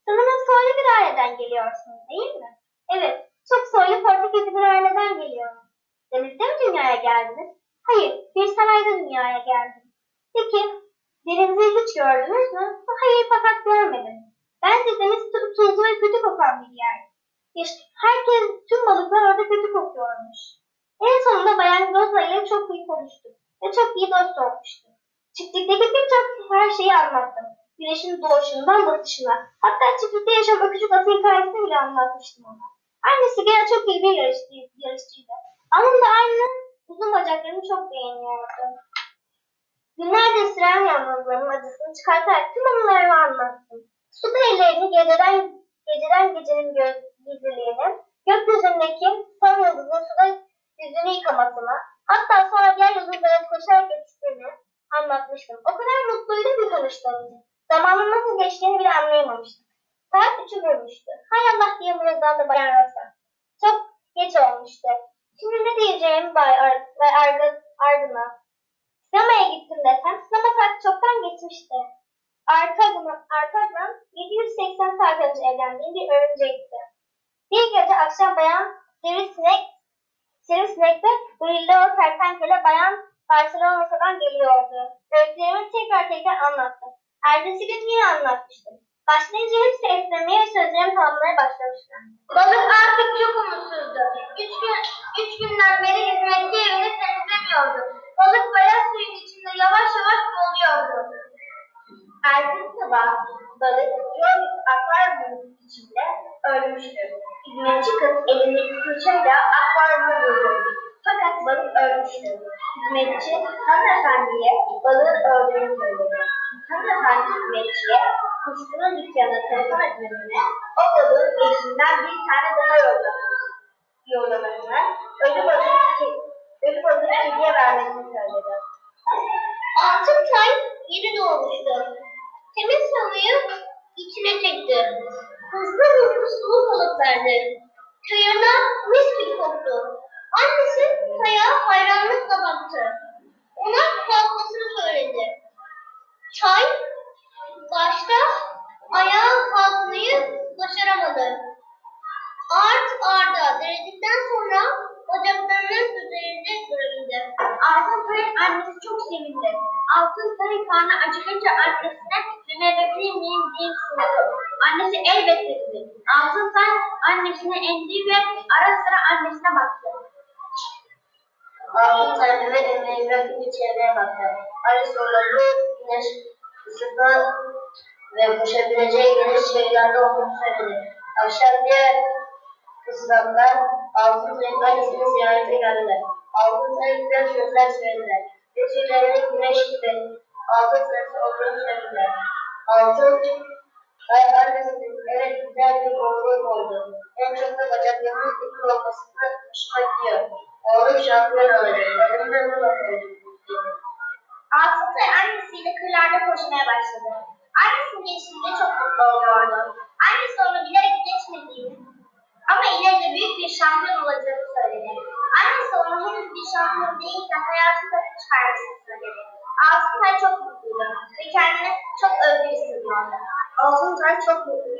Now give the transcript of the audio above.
Sanırım soylu bir aileden geliyorsunuz, değil mi? Evet, çok soylu Portekizli bir aileden geliyorum. Denizde mi dünyaya geldiniz? Hayır, bir sarayda dünyaya geldim. Peki, denizi hiç gördünüz mü? Hayır, fakat görmedim. Bence deniz tuzlu ve kötü kokan bir yer. İşte tüm balıklar orada kötü kokuyormuş. En sonunda Bayan Rosa ile çok iyi konuştuk ve çok iyi dost olmuştuk. Çiftlikteki birçok her şeyi anlattım. Güneşin doğuşundan batışına. Hatta çiftlikte yaşayan o küçük atı hikayesini bile anlatmıştım ona. Annesi gene çok iyi bir yarışçıydı. Onun da aynı uzun bacaklarını çok beğeniyordu. Günlerce süren yalnızlığımın acısını çıkartarak tüm anılarımı anlattım. Suda ellerini geceden gecenin gizliliğini, gökyüzündeki son yıldızın suda yüzünü yıkamasını, hatta sonra diğer yıldızlara koşarak yetiştiğini anlatmıştım. O kadar mutluydum ki konuştuğum için. Zamanın nasıl geçtiğini bile anlayamamıştım. Saat 3'ü vurmuştu. Hay Allah diye mırıldandı Bayan Rosa. Çok geç olmuştu. Şimdi ne diyeceğimi ardına. Sinemaya gittim desem, sinema saati çoktan geçmişti. Arka 780 saat önce evlendiğim bir örümcekti. Bir gece akşam Bayan Sivrisinek ve Brillo Kertenkele Bayan Barcelona'dan geliyordu. Öykülerimi tekrar anlattım. Ertesi gün yine anlatmıştım. Başlayınca hepsi esnemeye ve sözlerimi tamamlamaya başlamışlar. Balık artık çok umutsuzdu. Üç günden beri hizmetçi evini temizlemiyordu. Balık beyaz suyun içinde yavaş boğuluyordu. Ertesi sabah balık Joyce akvaryumun içinde ölmüştü. Hizmetçi kız elindeki fırçayla akvaryumu vurdu. Fakat balık ölmüştü. Hizmetçi hanımefendiye balığın öldüğünü söyledi. Hanımefendi hizmetçiye kuşkunun dükkanına telefon etmesini, o balığın eşinden bir tane daha yollamasını, ölü balığı kediye vermesini söyledi. Altın tay yeni doğmuştu. Temiz havayı içine çekti. Hızlı sulu balık verdi. Çayına mis gibi koktu. Annesi Tay'a hayranlıkla baktı. Ona kalkmasını söyledi. Tay başta ayağa kalkmayı başaramadı. Arda denedikten sonra bacaklarının üzerinde durabildi. Altın Tay'ın annesi çok sevindi. Altın Tay'ın karnı acıkınca annesine "Dümenebilir miyim?" diye sordu. Annesi elbette dedi. Altın Tay annesine endi ve ara sıra annesine baktı. Altın Tay düğmeyi bırakıp çevreye baktı. Arı soruları güneş ısıtma ve koşabileceği geniş şehirlerde olduğunu söyledi. Akşam diğer kızlardan Altın Tay'ın annesini ziyarete geldiler. Altın Tay'a güzel sözler söylediler. Ve tüylerinin güneş gibi altın sarısı olduğunu söylediler. Altın Tay annesinin evet güzel bir oğlum oldu. En çok da bacaklarının uzun olmasını hoşuma gidiyor. Oğlum şampiyon olacak. Benim de bunu okuyacak. Altın Tay annesiyle kırlarda koşmaya başladı. Annesinin geçtiğinde çok mutlu oluyordu. Annesi onu bilerek geçmediğini ama ileride büyük bir şampiyon olacağını söyledi. Annesi ona henüz bir şampiyon değilken hayatını tadını çıkarmasını söyledi. Altın Tay çok mutluydu ve kendini çok özgür hissediyordu. Altın Tay çok mutluydu.